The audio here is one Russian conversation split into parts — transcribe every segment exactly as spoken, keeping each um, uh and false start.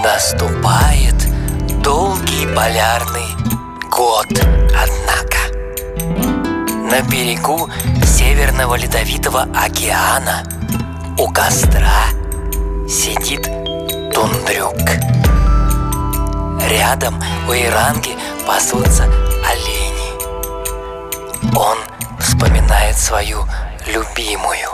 Наступает долгий полярный год, однако. На берегу Северного Ледовитого океана у костра сидит Тундрюк. Рядом у Иранги пасутся олени. Он вспоминает свою любимую.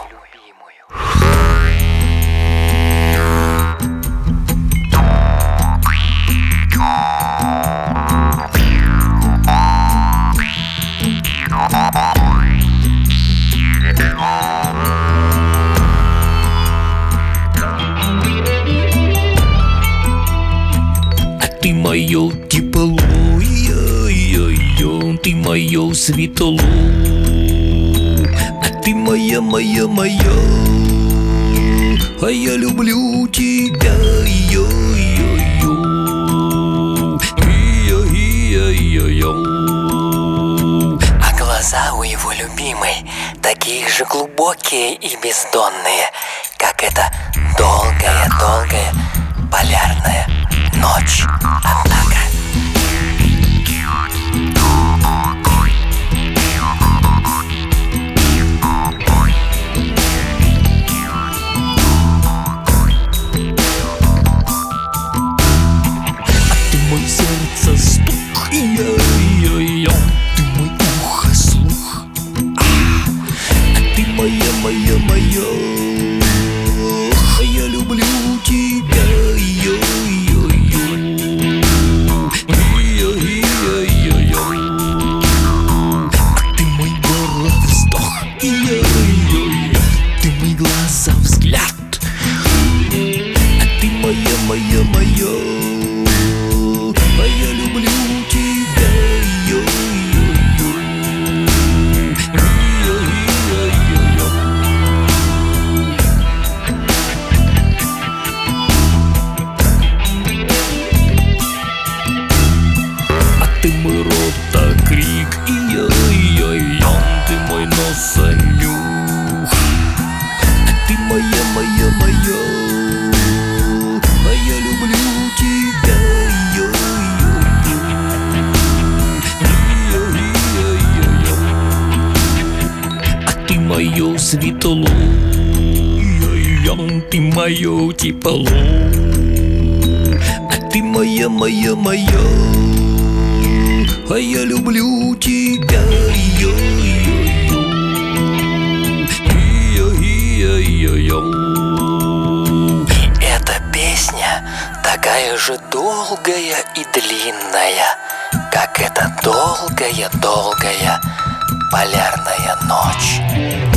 Ты мое тепло, ой-ой-ой, ты мое светло, а ты моя, моя, моя, а я люблю тебя, ой-ой-ой, ой-ой-ой. А глаза у его любимой такие же глубокие и бездонные, как эта долгая-долгая полярная ночь, однако. А ты мой сердце стук, ой-ой-ой, ты мой ухо слух, а ты моя, моя, моя, а я люблю тебя, ой-ой-ой. Глаза, взгляд, а ты моя, моя, моя, а я люблю тебя, ой-ой-ой, ой-ой-ой. А ты мой рот, а крик, ой-ой-ой, ты мой нос, а нюх. Ты моя, моя, моя, а я люблю тебя, ой-ой-ой. А ты мое светло, ты мое тепло, а ты моя, моя, моя, а я люблю тебя, ой-ой-ой. И эта песня такая же долгая и длинная, как эта долгая-долгая полярная ночь.